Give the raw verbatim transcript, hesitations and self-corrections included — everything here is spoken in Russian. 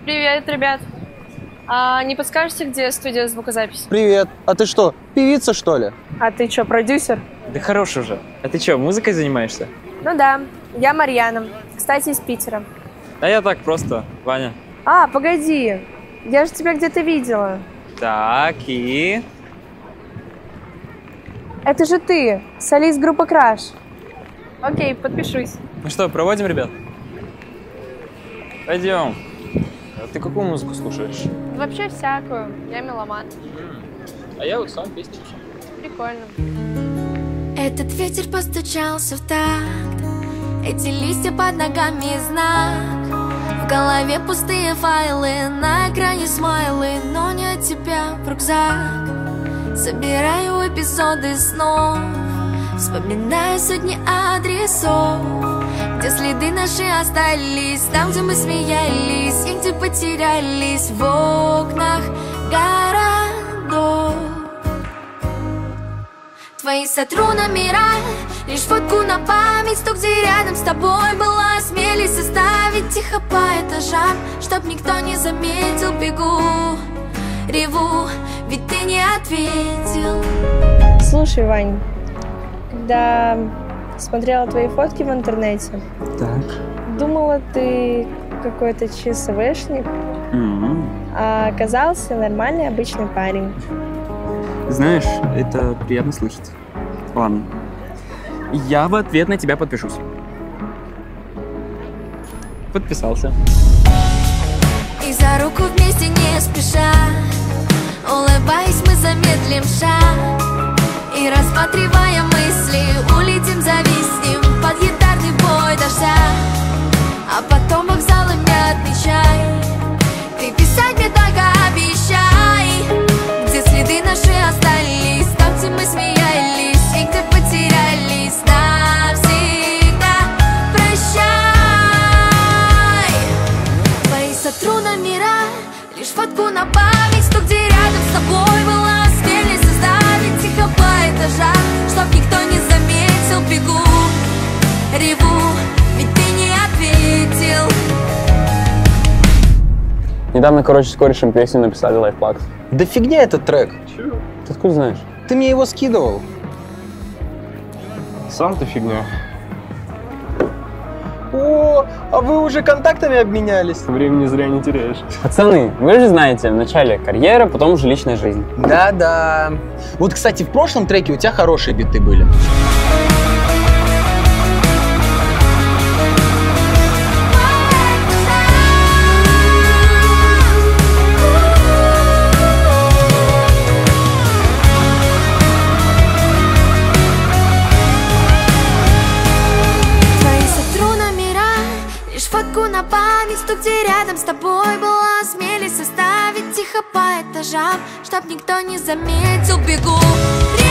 Привет, ребят. А не подскажете, где студия звукозаписи? Привет. А ты что, певица, что ли? А ты что, продюсер? Да хорош уже. А ты что, музыкой занимаешься? Ну да, я Марьяна. Кстати, из Питера. А я так просто, Ваня. А, погоди. Я же тебя где-то видела. Так, и... Это же ты, солист группы Краш. Окей, подпишусь. Ну что, проводим, ребят? Пойдем. А ты какую музыку слушаешь? Вообще всякую. Я меломан. А я вот сам песни пишу. Прикольно. Этот ветер постучался в такт, эти листья под ногами знак. В голове пустые файлы, на экране смайлы, но не от тебя в рюкзак. Собираю эпизоды снов, вспоминаю сотни адресов, где следы наши остались, там, где мы смеялись и где потерялись в окнах городов. Твои сотру номера, лишь фотку на память, то, где рядом с тобой была, осмелись составить тихо по этажам, чтоб никто не заметил, бегу, реву, ведь ты не ответил. Слушай, Вань, когда смотрела твои фотки в интернете, Так. думала, ты какой-то ЧСВшник, М-м. а оказался нормальный обычный парень. Знаешь, это приятно слышать. Ладно. Я в ответ на тебя подпишусь. Подписался. И за руку вместе не спеша, улыбаясь, мы замедлим шаг. И рассматривая мысли, улетим, зависнем под гитарный бой дождя. А потом вокзалами отмечай, ты писать мне только обещай, где следы наши остались, там, где мы смеялись и где потерялись навсегда. Прощай. Твои сотру номера, лишь фотку на память, то, где рядом с тобой была, осмелись составить тихо по этажам, чтоб никто не заметил, бегу, реву, ведь ты не ответил. Недавно, короче, с корешем песню написали Лайфпакс. Да фигня этот трек. Чего? Ты откуда знаешь? Ты мне его скидывал. Сам ты фигня. О, а вы уже контактами обменялись? Времени зря не теряешь. Пацаны, вы же знаете, вначале карьера, потом уже личная жизнь. Да-да. Вот, кстати, в прошлом треке у тебя хорошие биты были. Фотку на память, то, где рядом с тобой была, осмелись составить тихо по этажам, чтоб никто не заметил, бегу.